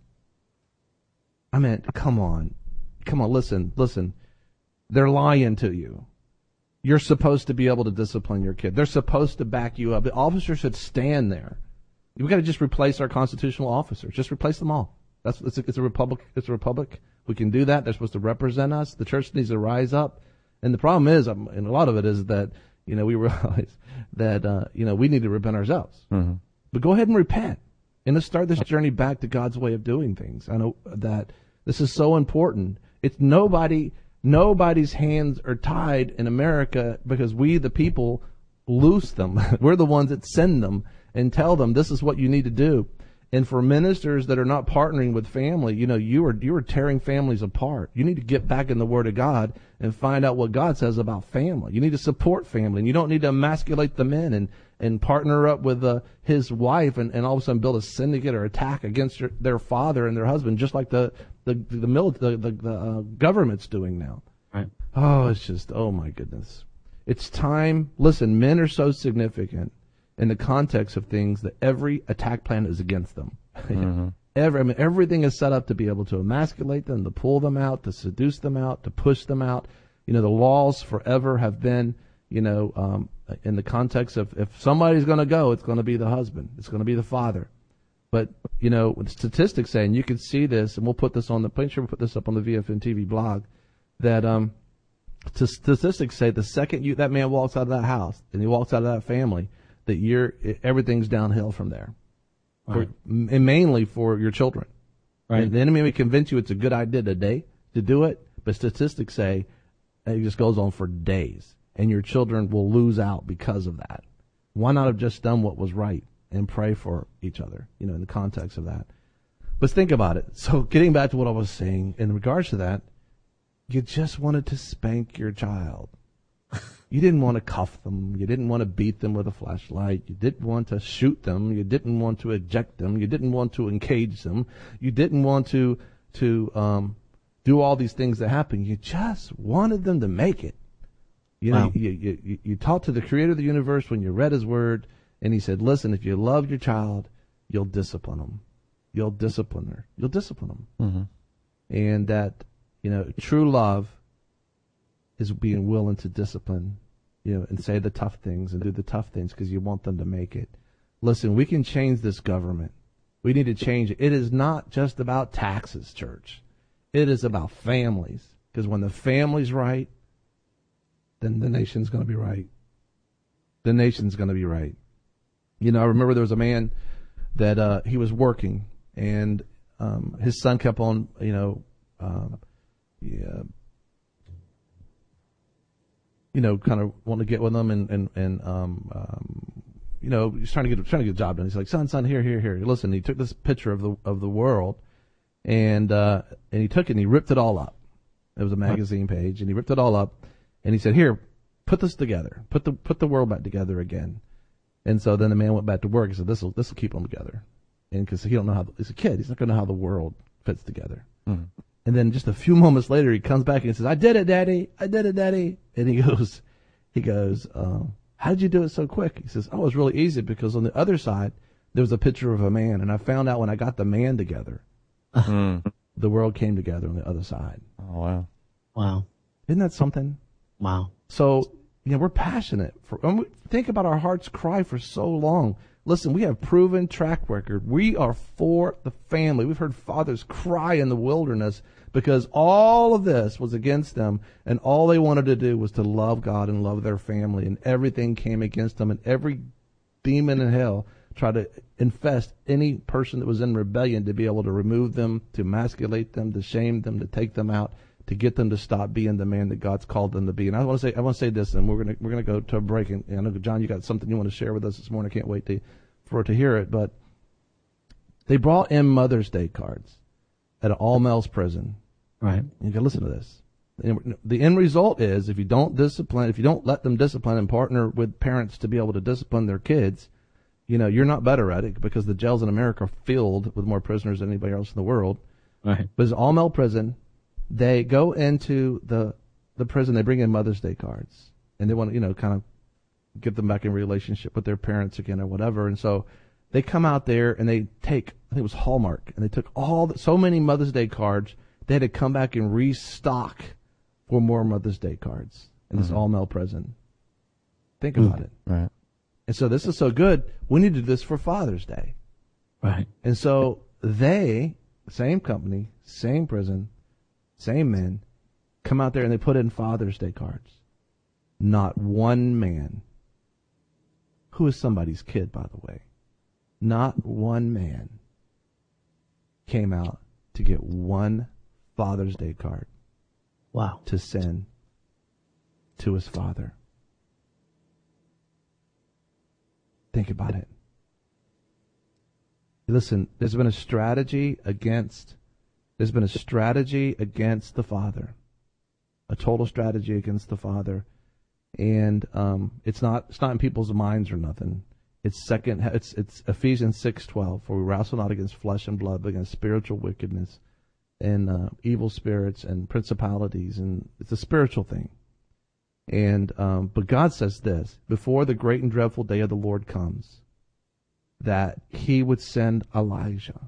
I mean, come on, listen. They're lying to you. You're supposed to be able to discipline your kid. They're supposed to back you up. The officer should stand there. We've got to just replace our constitutional officers. Just replace them all. It's a republic. It's a republic. We can do that. They're supposed to represent us. The church needs to rise up. And the problem is, and a lot of it is that, we realize that, we need to repent ourselves. Mm-hmm. But go ahead and repent. And let's start this journey back to God's way of doing things. I know that this is so important. It's nobody's hands are tied in America because we, the people, loose them. We're the ones that send them and tell them this is what you need to do. And for ministers that are not partnering with family, you are tearing families apart. You need to get back in the Word of God and find out what God says about family. You need to support family, and you don't need to emasculate the men and partner up with his wife and all of a sudden build a syndicate or attack against their father and their husband, just like the government's doing now. Right. Oh, it's just, oh my goodness. It's time. Listen, men are so significant in the context of things that every attack plan is against them. Mm-hmm. Everything is set up to be able to emasculate them, to pull them out, to seduce them out, to push them out. The laws forever have been, in the context of if somebody's going to go, it's going to be the husband. It's going to be the father. But, with statistics saying, you can see this, and we'll put this on make sure we put this up on the VFN TV blog, that statistics say the second that man walks out of that house and he walks out of that family, that everything's downhill from there. Right. And mainly for your children. Right. And the enemy may convince you it's a good idea today to do it, but statistics say it just goes on for days, and your children will lose out because of that. Why not have just done what was right and pray for each other, in the context of that? But think about it. So getting back to what I was saying in regards to that, you just wanted to spank your child. You didn't want to cuff them. You didn't want to beat them with a flashlight. You didn't want to shoot them. You didn't want to eject them. You didn't want to engage them. You didn't want to do all these things that happen. You just wanted them to make it. Wow. You talked to the Creator of the universe when you read His Word, and He said, listen, if you love your child, you'll discipline them. You'll discipline her. You'll discipline them. Mm-hmm. And that, true love is being willing to discipline, and say the tough things and do the tough things because you want them to make it. Listen, we can change this government. We need to change it. It is not just about taxes, church. It is about families. Because when the family's right, then the nation's going to be right. The nation's going to be right. I remember there was a man that he was working, and his son kept on, kind of wanting to get with him, and he's trying to get a job done. He's like, son, here. Listen, he took this picture of the world, and he took it and he ripped it all up. It was a magazine page, and he ripped it all up, and he said, here, put this together, put the world back together again. And so then the man went back to work. He said, this will keep them together, and because he don't know how he's a kid, he's not going to know how the world fits together. Mm-hmm. And then just a few moments later, he comes back and he says, I did it, Daddy. And he goes, how did you do it so quick? He says, oh, it was really easy because on the other side, there was a picture of a man. And I found out when I got the man together, the world came together on the other side. Oh, wow. Wow. Isn't that something? Wow. So, we're passionate think about our heart's cry for so long. Listen, we have proven track record. We are for the family. We've heard fathers cry in the wilderness because all of this was against them, and all they wanted to do was to love God and love their family, and everything came against them, and every demon in hell tried to infest any person that was in rebellion to be able to remove them, to emasculate them, to shame them, to take them out, to get them to stop being the man that God's called them to be. And I want to say this, and we're gonna go to a break. And I know, John, you got something you want to share with us this morning. I can't wait to hear it. But they brought in Mother's Day cards at an all-males prison. Right. You can listen to this. The end result is if you don't let them discipline and partner with parents to be able to discipline their kids, you're not better at it because the jails in America are filled with more prisoners than anybody else in the world. Right. But it's an all-male prison. They go into the prison, they bring in Mother's Day cards, and they want to, kind of get them back in relationship with their parents again or whatever. And so they come out there and they take, I think it was Hallmark, and they took so many Mother's Day cards, they had to come back and restock for more Mother's Day cards in this all-male prison. Think about it. Right. And so this is so good, we need to do this for Father's Day. Right. And so same company, same prison, same men, come out there and they put in Father's Day cards. Not one man, who is somebody's kid, by the way, not one man came out to get one Father's Day card. Wow. To send to his father. Think about it. Listen, there's been a strategy against the father, a total strategy against the father, and it's not in people's minds or nothing. It's Ephesians 6:12, for we wrestle not against flesh and blood, but against spiritual wickedness and evil spirits and principalities, and it's a spiritual thing. And but God says this: before the great and dreadful day of the Lord comes, that He would send Elijah.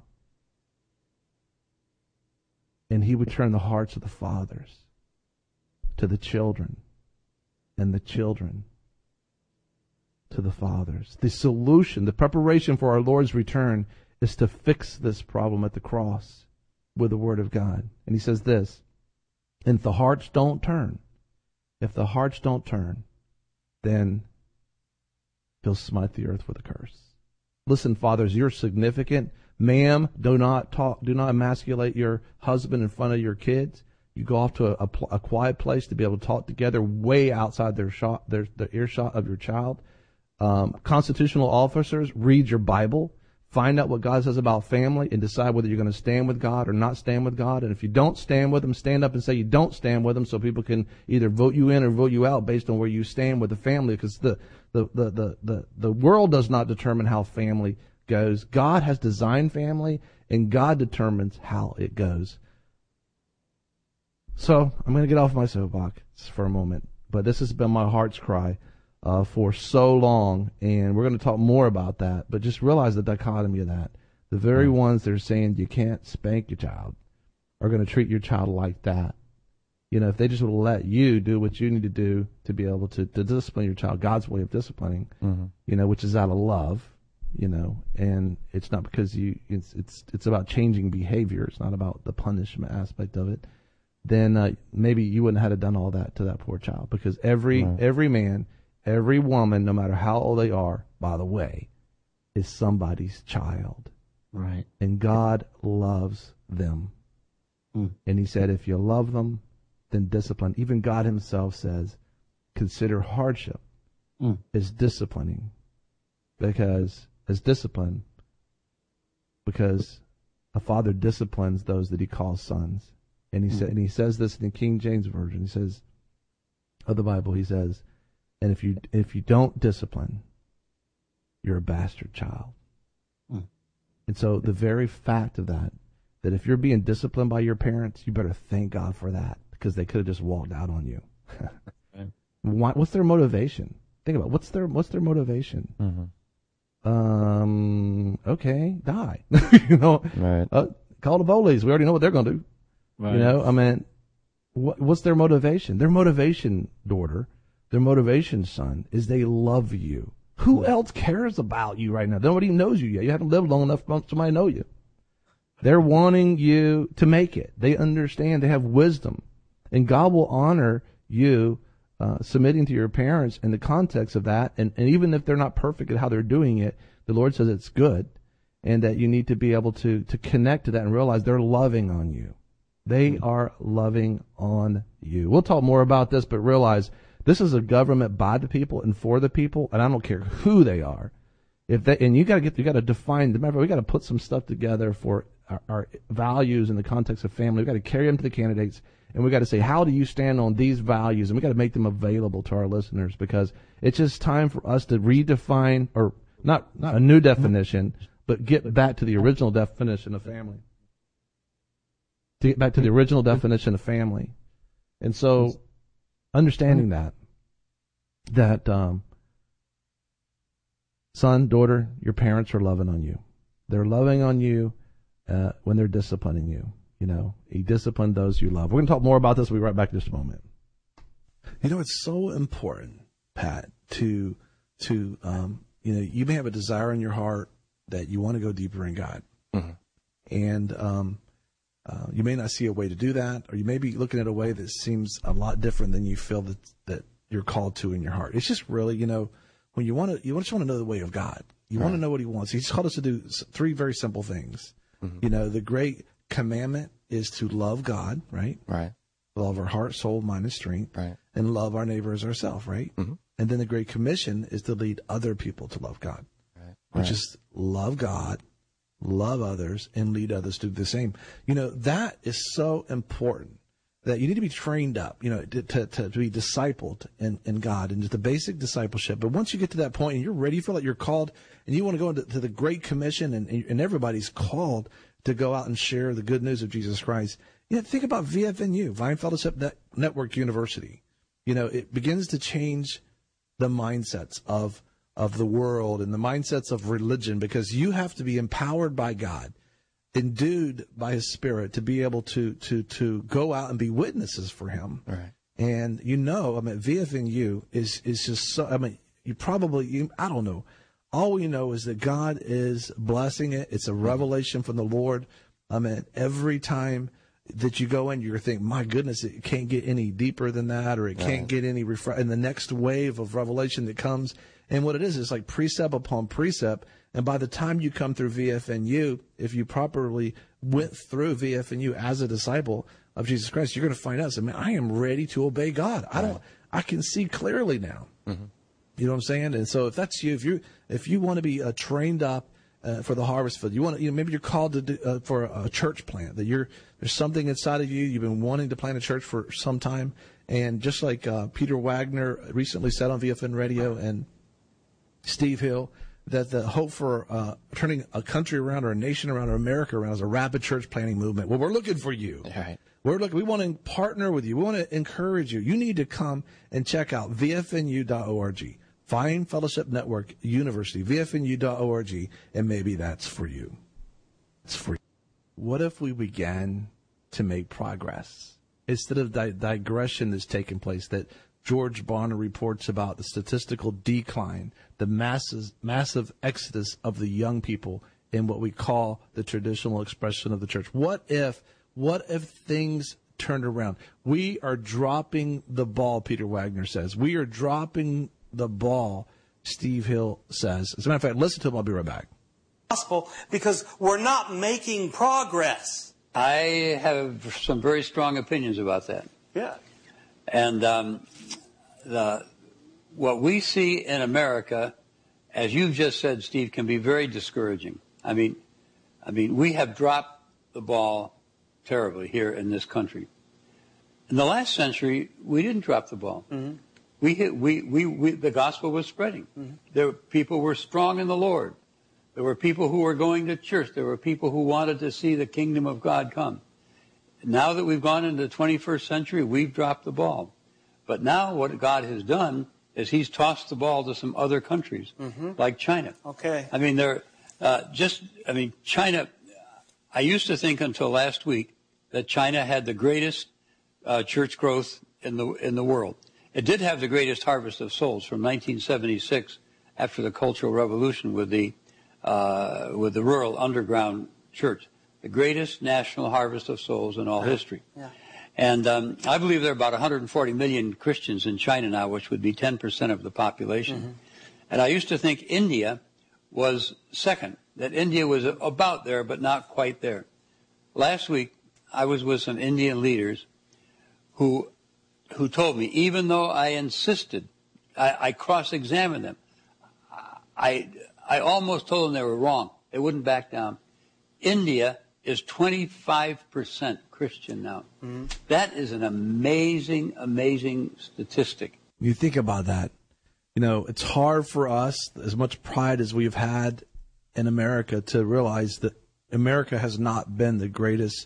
And He would turn the hearts of the fathers to the children, and the children to the fathers. The solution, the preparation for our Lord's return is to fix this problem at the cross with the Word of God. And He says this: and if the hearts don't turn, then He'll smite the earth with a curse. Listen, fathers, you're significant. Ma'am, do not emasculate your husband in front of your kids. You go off to a quiet place to be able to talk together way outside their earshot of your child. Constitutional officers, read your Bible. Find out what God says about family and decide whether you're going to stand with God or not stand with God. And if you don't stand with them, stand up and say you don't stand with them so people can either vote you in or vote you out based on where you stand with the family, because the world does not determine how family goes. God has designed family, and God determines how it goes. So I'm going to get off my soapbox for a moment, but this has been my heart's cry for so long, and we're going to talk more about that. But just realize the dichotomy of that. The very ones that are saying you can't spank your child are going to treat your child like that. If they just would let you do what you need to do to be able to discipline your child, God's way of disciplining, which is out of love. And it's not because it's about changing behavior. It's not about the punishment aspect of it. Then maybe you wouldn't have done all that to that poor child, because every man, every woman, no matter how old they are, by the way, is somebody's child. Right. And God loves them. And He said, if you love them, then discipline. Even God Himself says, consider hardship as disciplining, because a father disciplines those that he calls sons. And he says this in the King James Version. He says, of the Bible, he says, and if you don't discipline, you're a bastard child. And so the very fact of that if you're being disciplined by your parents, you better thank God for that, because they could have just walked out on you. What's their motivation? Think about it. What's their motivation? Okay, die. Right. Call the police. We already know what they're going to do. Right. You know, I mean, what's their motivation? Their motivation, daughter, their motivation, son, is they love you. Who else cares about you right now? Nobody knows you yet. You haven't lived long enough for somebody to know you. They're wanting you to make it. They understand. They have wisdom. And God will honor you submitting to your parents in the context of that. And even if they're not perfect at how they're doing it, the Lord says it's good. And that you need to be able to connect to that and realize they're loving on you. They are loving on you. We'll talk more about this, but realize this is a government by the people and for the people, and I don't care who they are. And you got to define. Remember, we got to put some stuff together for our values in the context of family. We got to carry them to the candidates, and we got to say, how do you stand on these values? And we got to make them available to our listeners, because it's just time for us to redefine, or not a new definition, but get back to the original definition of family. To get back to the original definition of family. And so, understanding that son, daughter, your parents are loving on you. They're loving on you when they're disciplining you. You know, he disciplined those you love. We're going to talk more about this. We'll be right back in just a moment. You know, it's so important, Pat, to you may have a desire in your heart that you want to go deeper in God. Mm-hmm. And you may not see a way to do that, or you may be looking at a way that seems a lot different than you feel that you're called to in your heart. It's just really, when you just want to know the way of God. You want to know what he wants. He's called us to do three very simple things. Mm-hmm. The great commandment is to love God, right? Right. Love our heart, soul, mind, and strength. Right. And love our neighbor as ourselves, right? Mm-hmm. And then the great commission is to lead other people to love God. Right. Which is love God, love others, and lead others to do the same. That is so important, that you need to be trained up, to be discipled in God and just the basic discipleship. But once you get to that point and you're ready, you feel like you're called and you want to go into the Great Commission, and everybody's called to go out and share the good news of Jesus Christ. Think about VFNU, Vine Fellowship Network University. It begins to change the mindsets of the world and the mindsets of religion, because you have to be empowered by God, endued by his Spirit, to be able to go out and be witnesses for him. Right. And VFNU is just so, I don't know. All we know is that God is blessing it. It's a revelation from the Lord. Every time that you go in, you're thinking, my goodness, it can't get any deeper than that, or it can't get any and the next wave of revelation that comes. And what it is like precept upon precept. And by the time you come through VFNU, if you properly went through VFNU as a disciple of Jesus Christ, you're going to find out, I am ready to obey God. I can see clearly now. Mm-hmm. You know what I'm saying? And so if that's you, if you want to be trained up for the harvest field, you want to, maybe you're called to do, for a church plant, that there's something inside of you. You've been wanting to plant a church for some time. And just like Peter Wagner recently said on VFN Radio, and Steve Hill, that the hope for turning a country around, or a nation around, or America around, is a rapid church planting movement. Well, we're looking for you. All right. We want to partner with you. We want to encourage you. You need to come and check out VFNU.org, Vine Fellowship Network University, VFNU.org, and maybe that's for you. It's for you. What if we began to make progress instead of digression that's taking place, that George Barna reports about, the statistical decline, the massive exodus of the young people in what we call the traditional expression of the church? What if things turned around? We are dropping the ball, Peter Wagner says. We are dropping the ball, Steve Hill says. As a matter of fact, listen to him. I'll be right back. Gospel, because we're not making progress. I have some very strong opinions about that. Yeah. And what we see in America, as you've just said, Steve, can be very discouraging. I mean, we have dropped the ball terribly here in this country. In the last century, we didn't drop the ball. Mm-hmm. The gospel was spreading. Mm-hmm. People were strong in the Lord. There were people who were going to church. There were people who wanted to see the kingdom of God come. Now that we've gone into the 21st century, we've dropped the ball. But now what God has done is he's tossed the ball to some other countries, like China. Okay. China, I used to think until last week that China had the greatest church growth in the world. It did have the greatest harvest of souls from 1976 after the Cultural Revolution with the rural underground church, the greatest national harvest of souls in all history. Yeah. And I believe there are about 140 million Christians in China now, which would be 10% of the population. Mm-hmm. And I used to think India was second, that India was about there but not quite there. Last week, I was with some Indian leaders who told me, even though I insisted, I cross-examined them, I almost told them they were wrong. They wouldn't back down. India is 25% Christian now. Mm-hmm. That is an amazing, amazing statistic. You think about that. You know, it's hard for us, as much pride as we've had in America, to realize that America has not been the greatest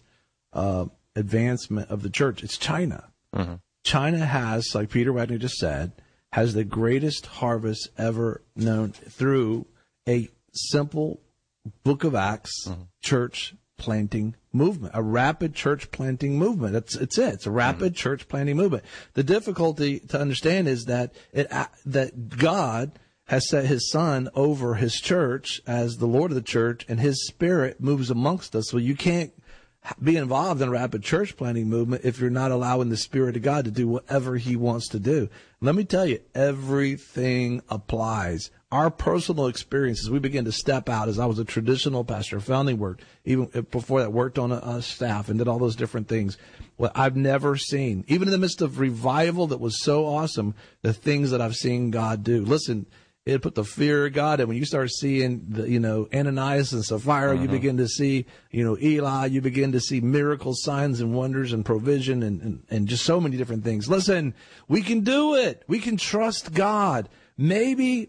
advancement of the church. It's China. Mm-hmm. China has, like Peter Wagner just said, has the greatest harvest ever known through a simple Book of Acts church planting movement, a rapid church planting movement. It's it. It's a rapid church planting movement. The difficulty to understand is that that God has set his son over his church as the Lord of the church, and his spirit moves amongst us. So you can't be involved in a rapid church planting movement if you're not allowing the Spirit of God to do whatever he wants to do. Let me tell you, everything applies. Our personal experiences, we begin to step out. As I was a traditional pastor, founding work, even before that, worked on a staff and did all those different things. What I've never seen, even in the midst of revival that was so awesome, the things that I've seen God do. Listen, it put the fear of God, and when you start seeing the, Ananias and Sapphira, you begin to see, Eli, you begin to see miracles, signs and wonders and provision and just so many different things. Listen, we can do it. We can trust God. Maybe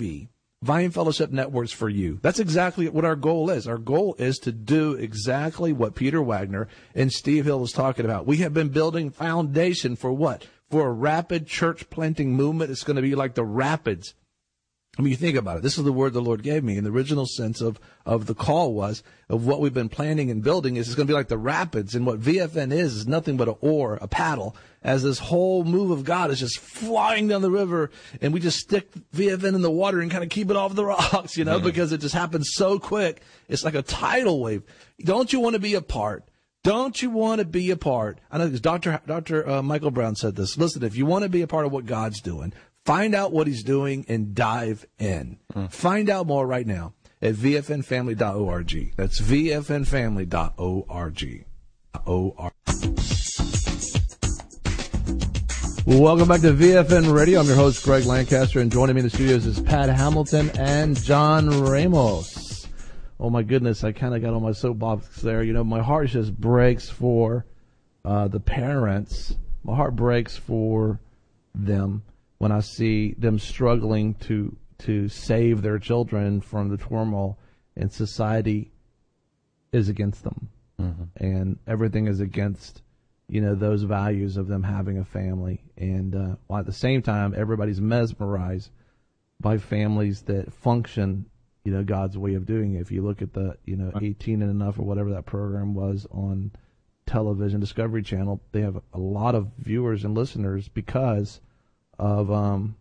Vine Fellowship Network's for you. That's exactly what our goal is. Our goal is to do exactly what Peter Wagner and Steve Hill was talking about. We have been building foundation for what? For a rapid church planting movement. It's going to be like the rapids. I mean, you think about it. This is the word the Lord gave me. And the original sense of the call was, of what we've been planning and building is it's going to be like the rapids. And what VFN is nothing but an oar, a paddle, as this whole move of God is just flying down the river. And we just stick VFN in the water and kind of keep it off the rocks, because it just happens so quick. It's like a tidal wave. Don't you want to be a part? Don't you want to be a part? I know Dr. Michael Brown said this. Listen, if you want to be a part of what God's doing, find out what he's doing and dive in. Find out more right now at vfnfamily.org. That's vfnfamily.org. Welcome back to VFN Radio. I'm your host, Greg Lancaster, and joining me in the studios is Pat Hamilton and John Ramos. Oh, my goodness, I kind of got on my soapbox there. My heart just breaks for the parents. My heart breaks for them when I see them struggling to save their children from the turmoil, and society is against them. And everything is against, those values of them having a family. And while at the same time, everybody's mesmerized by families that function, God's way of doing it. If you look at the, 18 and enough or whatever that program was on television, Discovery Channel, they have a lot of viewers and listeners because of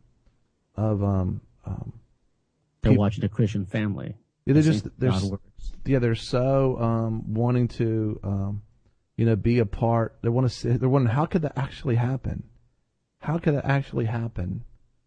they're watching a Christian family. Yeah, they're so wanting to be a part. They're wondering, how could that actually happen? How could that actually happen?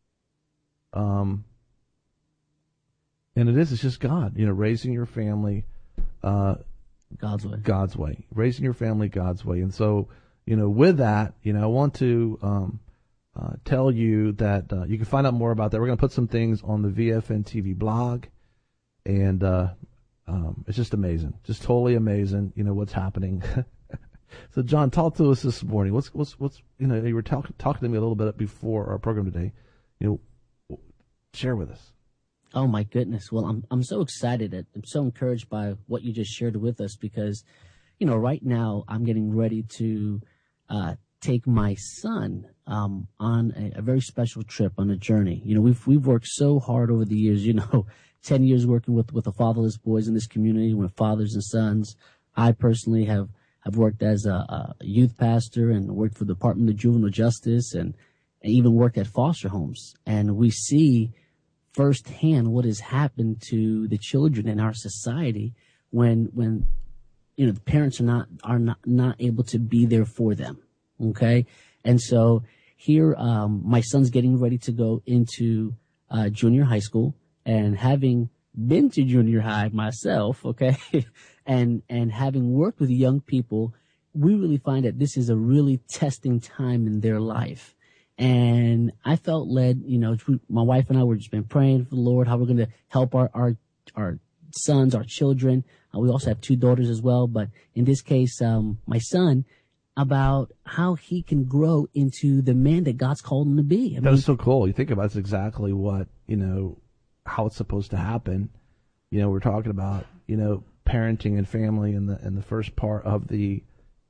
And it's just God, raising your family God's way. God's way. Raising your family God's way. And so, with that, I want to tell you that you can find out more about that. We're going to put some things on the VFN TV blog, and it's just amazing, just totally amazing. What's happening. So, John, talk to us this morning. What's you were talking to me a little bit before our program today. Share with us. Oh my goodness! Well, I'm so excited. I'm so encouraged by what you just shared with us because, right now I'm getting ready to take my son on a very special trip, on a journey. We've worked so hard over the years. 10 years working with the fatherless boys in this community, with fathers and sons, I personally have worked as a youth pastor and worked for the Department of Juvenile Justice and even worked at foster homes. And we see firsthand what has happened to the children in our society when the parents are not able to be there for them. Okay. And so here, my son's getting ready to go into junior high school, and having been to junior high myself, okay, and having worked with young people, we really find that this is a really testing time in their life. And I felt led, my wife and I were just been praying for the Lord, how we're going to help our sons, our children. We also have 2 daughters as well. But in this case, my son, about how he can grow into the man that God's called him to be. That was so cool. You think about it's exactly what, how it's supposed to happen. We're talking about, parenting and family in the first part of the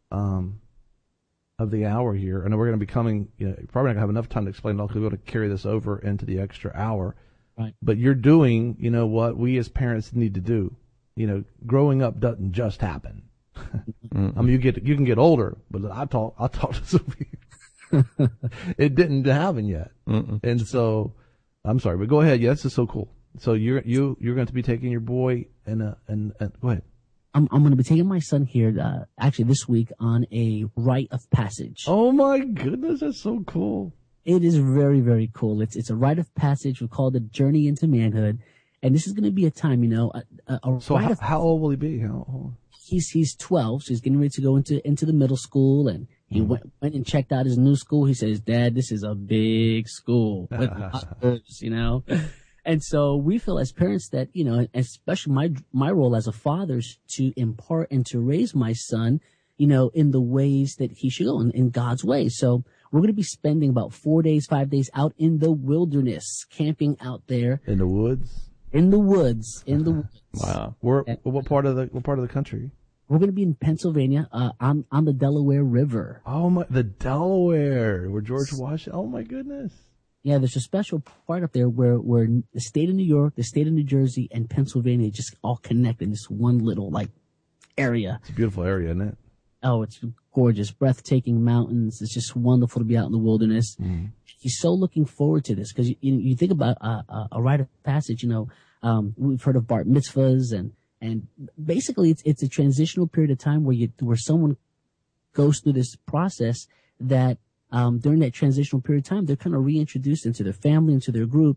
hour here. I know we're going to be coming, probably not going to have enough time to explain it all because we're going to carry this over into the extra hour. Right. But you're doing, what we as parents need to do. Growing up doesn't just happen. I mean, you can get older, but I talk to some people. It didn't happen yet. And so, I'm sorry, but go ahead. Yeah, this is so cool. So you're going to be taking your boy and go ahead. I'm going to be taking my son here, actually this week on a rite of passage. Oh my goodness, that's so cool. It is very, very cool. It's a rite of passage. We call it a journey into manhood. And this is going to be a time, So how old will he be? How old? He's 12, so he's getting ready to go into the middle school, and he went and checked out his new school. He says, "Dad, this is a big school with lots, And so we feel as parents that, especially my role as a father is to impart and to raise my son, in the ways that he should go, in God's ways. So we're going to be spending about 4 days, 5 days out in the wilderness, camping out there. In the woods? In the woods. Wow. What part of the country? We're going to be in Pennsylvania, on the Delaware River. Oh the Delaware, where George Washington. Oh my goodness. Yeah, there's a special part up there where the state of New York, the state of New Jersey, and Pennsylvania just all connect in this one little area. It's a beautiful area, isn't it? Oh, it's gorgeous, breathtaking mountains. It's just wonderful to be out in the wilderness. He's so looking forward to this because you think about a rite of passage. We've heard of bar mitzvahs, and basically it's a transitional period of time where someone goes through this process that during that transitional period of time they're kind of reintroduced into their family, into their group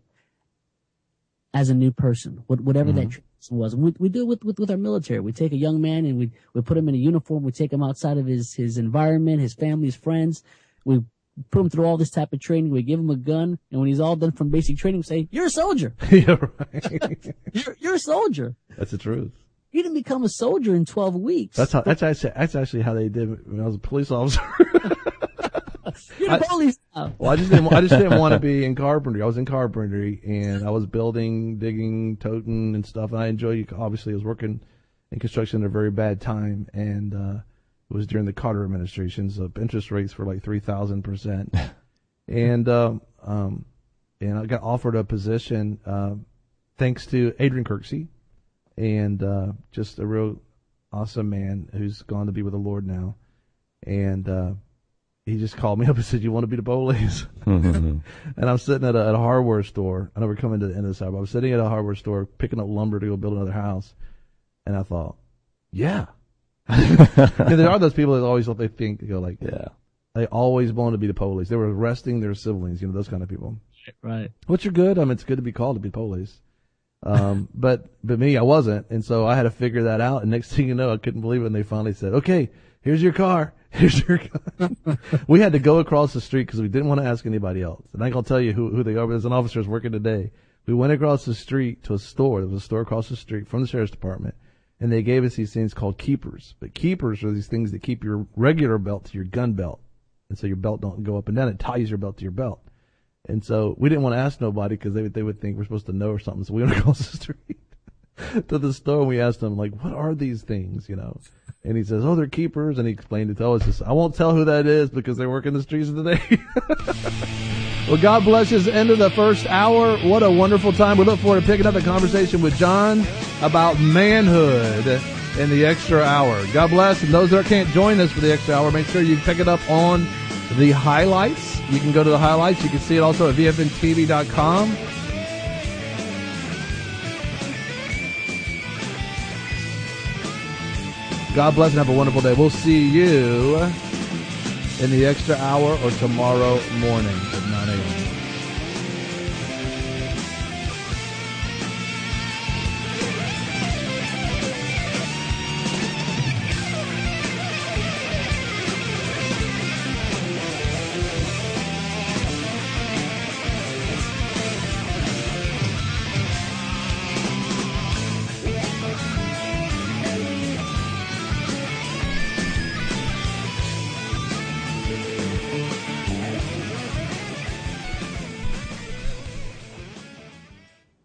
as a new person, whatever that transition was. And we do it with our military. We take a young man and we put him in a uniform. We take him outside of his environment, his family, his friends. We put him through all this type of training. We give him a gun, and when he's all done from basic training, we say, "You're a soldier." Yeah, right. You're a soldier. That's the truth. You didn't become a soldier in 12 weeks. That's actually how they did when I was a police officer. You're the police now. Well, I just didn't want to be in carpentry. I was in carpentry, and I was building, digging, toting, and stuff. And I enjoyed. Obviously, I was working in construction at a very bad time, and it was during the Carter administration. So interest rates were like 3,000%, and I got offered a position thanks to Adrian Kirksey, and just a real awesome man who's gone to be with the Lord now, and he just called me up and said, "You want to be the police?" And I'm sitting at a hardware store. I know we're coming to the end of this hour, but I was sitting at a hardware store picking up lumber to go build another house, and I thought, yeah. There are those people that always what they think, yeah. They always want to be the police. They were arresting their siblings, those kind of people. Right. Which are good. I mean, it's good to be called to be police. But me, I wasn't. And so I had to figure that out. And next thing you know, I couldn't believe it. And they finally said, "Okay, here's your car. Here's your car." We had to go across the street because we didn't want to ask anybody else. And I ain't going to tell you who they are, but there's an officer who's working today. We went across the street to a store. There was a store across the street from the sheriff's department. And they gave us these things called keepers. But keepers are these things that keep your regular belt to your gun belt. And so your belt don't go up and down. It ties your belt to your belt. And so we didn't want to ask nobody because they would think we're supposed to know or something. So we went across the street to the store and we asked them, what are these things, And he says, "Oh, they're keepers." And he explained it to us. I won't tell who that is because they work in the streets today. Well, God bless you. It's the end of the first hour. What a wonderful time. We look forward to picking up the conversation with John about manhood in the extra hour. God bless. And those that can't join us for the extra hour, make sure you pick it up on the highlights. You can go to the highlights. You can see it also at VFNTV.com. God bless and have a wonderful day. We'll see you in the extra hour or tomorrow morning. Good night.